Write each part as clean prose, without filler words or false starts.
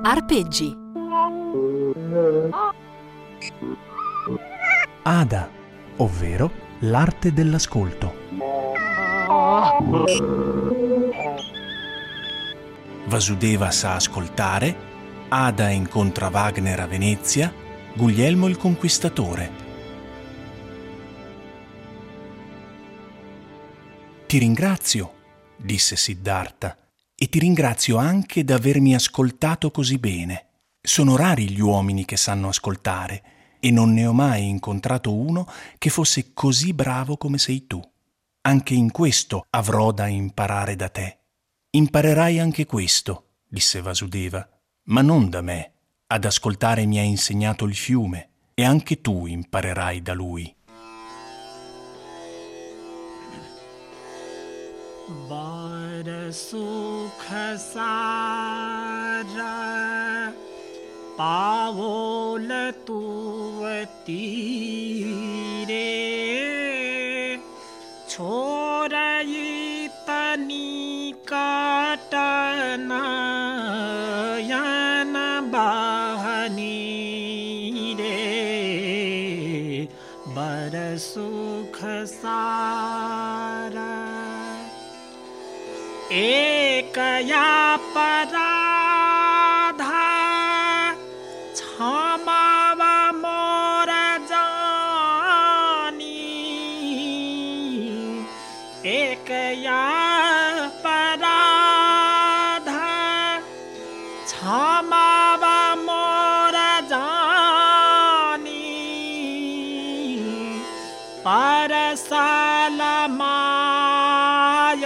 Arpeggi. Ada, ovvero l'arte dell'ascolto. Vasudeva sa ascoltare, Ada incontra Wagner a Venezia, Guglielmo il Conquistatore. Ti ringrazio, disse Siddhartha, e ti ringrazio anche d'avermi ascoltato così bene. Sono rari gli uomini che sanno ascoltare e non ne ho mai incontrato uno che fosse così bravo come sei tu. Anche in questo avrò da imparare da te. Imparerai anche questo, disse Vasudeva, ma non da me. Ad ascoltare mi ha insegnato il fiume e anche tu imparerai da lui. बर सुख सारा पावोल तुवती रे छोरई तनी काटना यन बहनी रे बर सुख सारा एक या पराधा क्षमावा मोर जानी एक या पराधा क्षमावा मोर जानी परसाल माय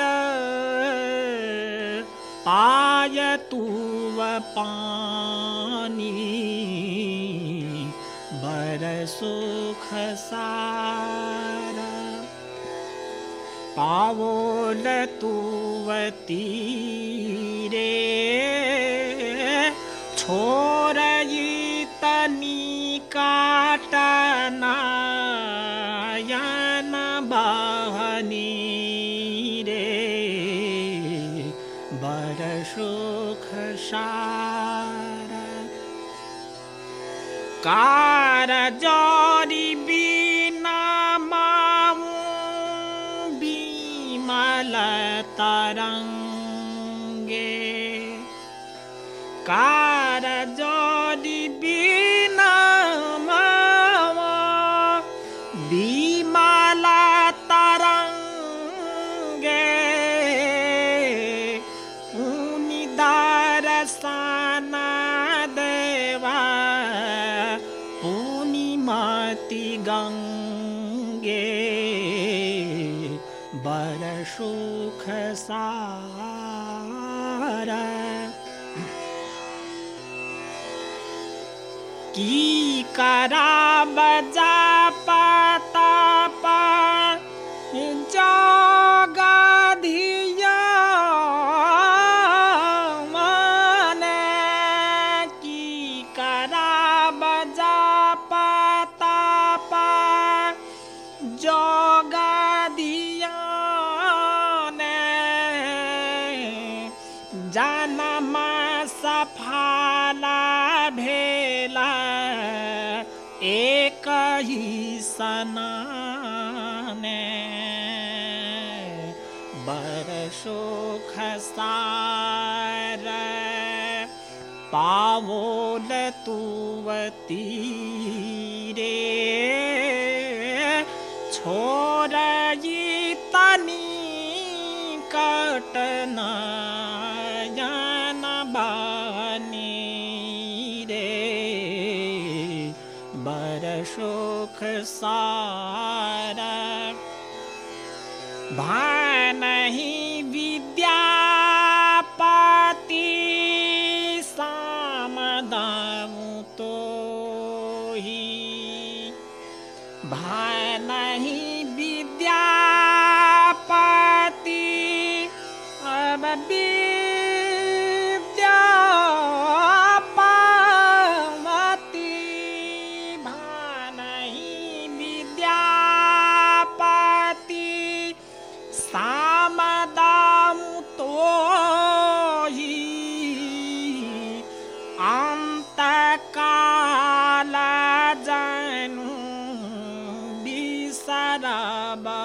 पाय तुव पानी बर सुख सारा पावोल तुवती रे छोरई तनी काटना यन बहनी बर सुख सारा कार जोरी बिना माऊ बिमल तरंगे कार जोरी बिना माऊ बिमल तरंगे दरसना देवा पूर्णिमति गंगे बर सुख सारा की करा बजा पता पर जगधिया जन्म सफला भेला एक ही सनाने बर सुख सारा पावोल तुवती रे छोरई तनी कटना बर सुख सारा भानहि विद्यापति सामदाऊ तो ही भानहि विद्यापति अब Samad saraba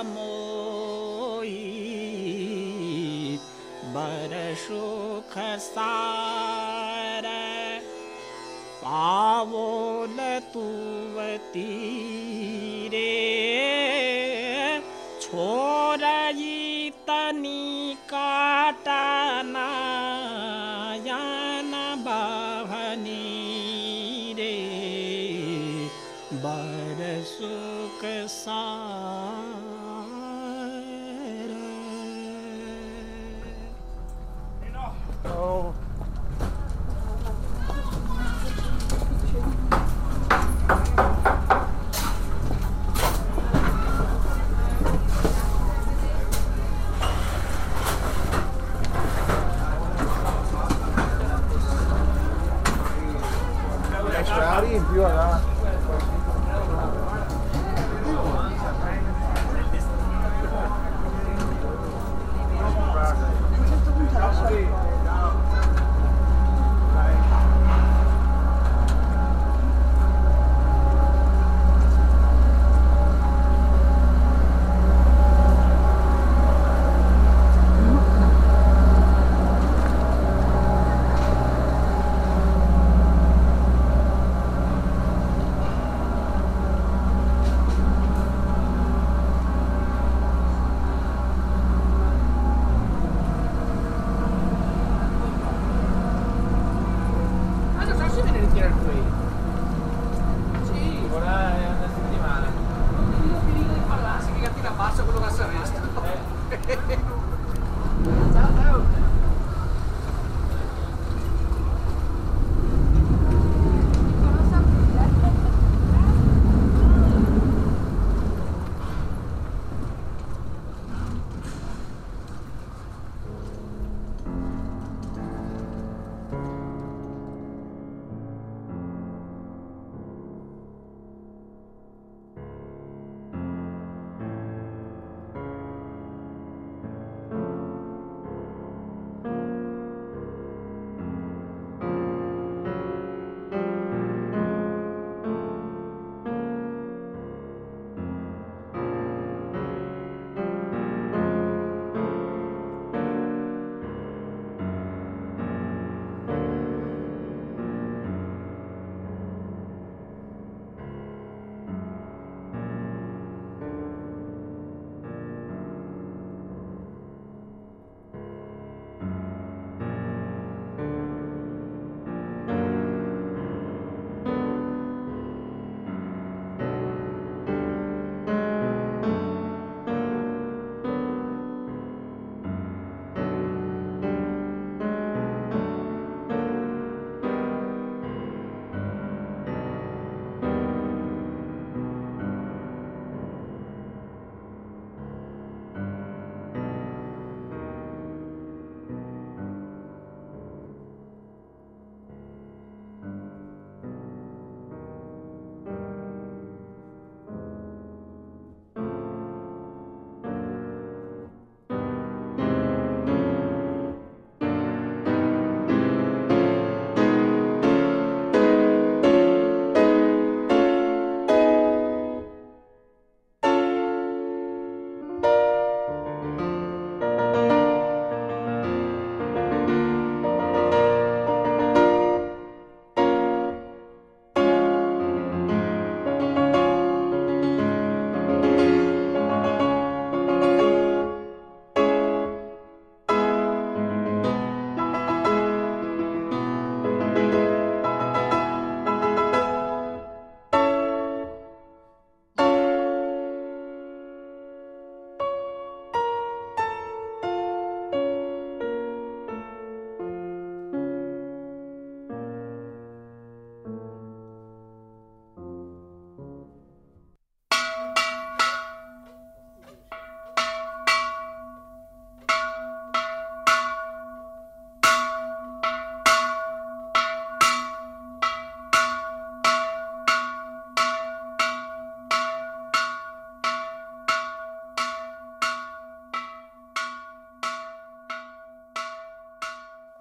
mohi barsho khasara pavol tuvati re छोराई तनी काटना याना बाभनी रे बरसुक सारा in più là.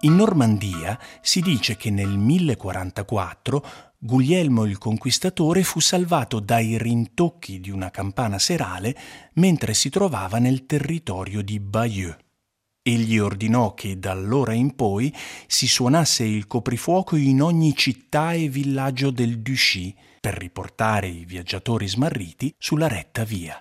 In Normandia si dice che nel 1044 Guglielmo il Conquistatore fu salvato dai rintocchi di una campana serale mentre si trovava nel territorio di Bayeux. Egli ordinò che da allora in poi si suonasse il coprifuoco in ogni città e villaggio del Duchy per riportare i viaggiatori smarriti sulla retta via.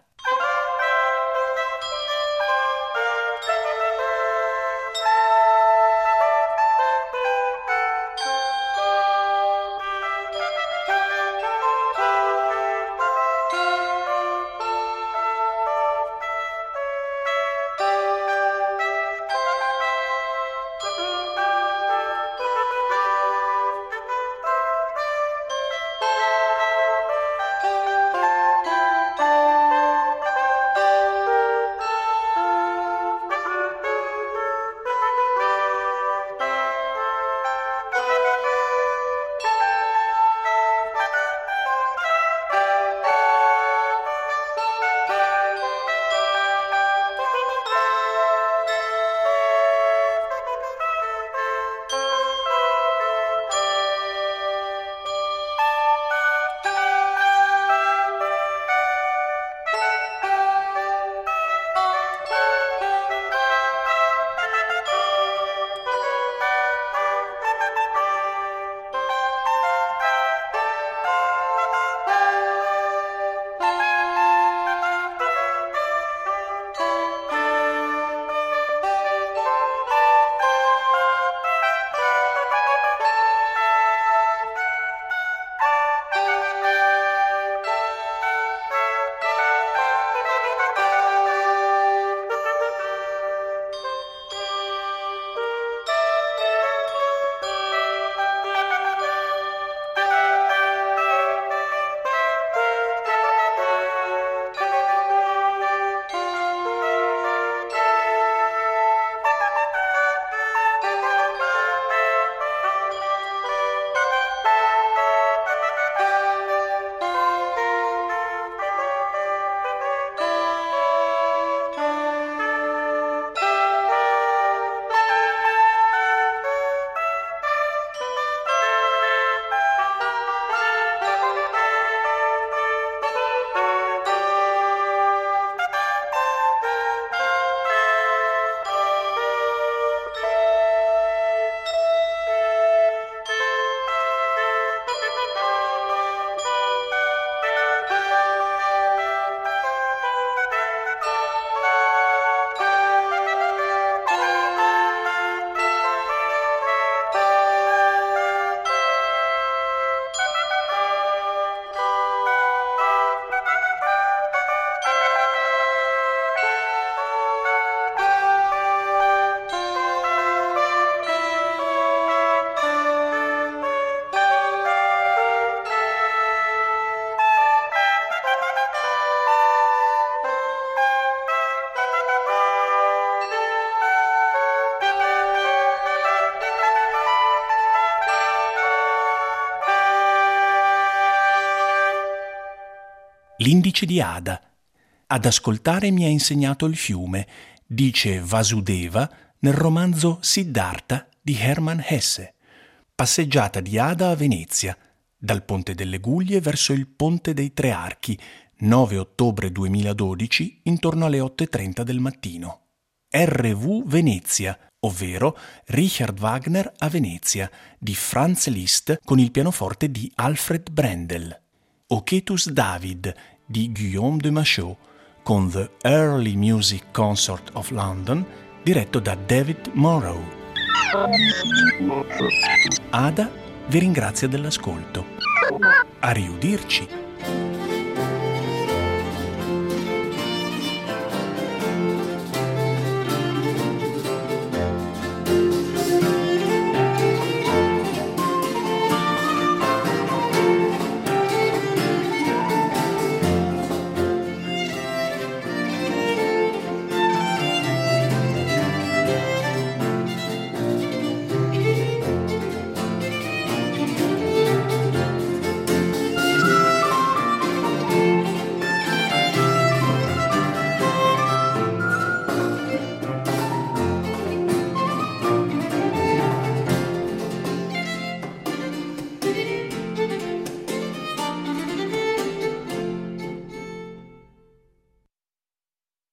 L'indice di Ada. Ad ascoltare mi ha insegnato il fiume, dice Vasudeva nel romanzo Siddhartha di Hermann Hesse. Passeggiata di Ada a Venezia, dal Ponte delle Guglie verso il Ponte dei Tre Archi, 9 ottobre 2012, intorno alle 8:30 del mattino. RV Venezia, ovvero Richard Wagner a Venezia, di Franz Liszt con il pianoforte di Alfred Brendel. Oketus David di Guillaume de Machaut con The Early Music Consort of London diretto da David Morrow. Ada vi ringrazia dell'ascolto. A riudirci!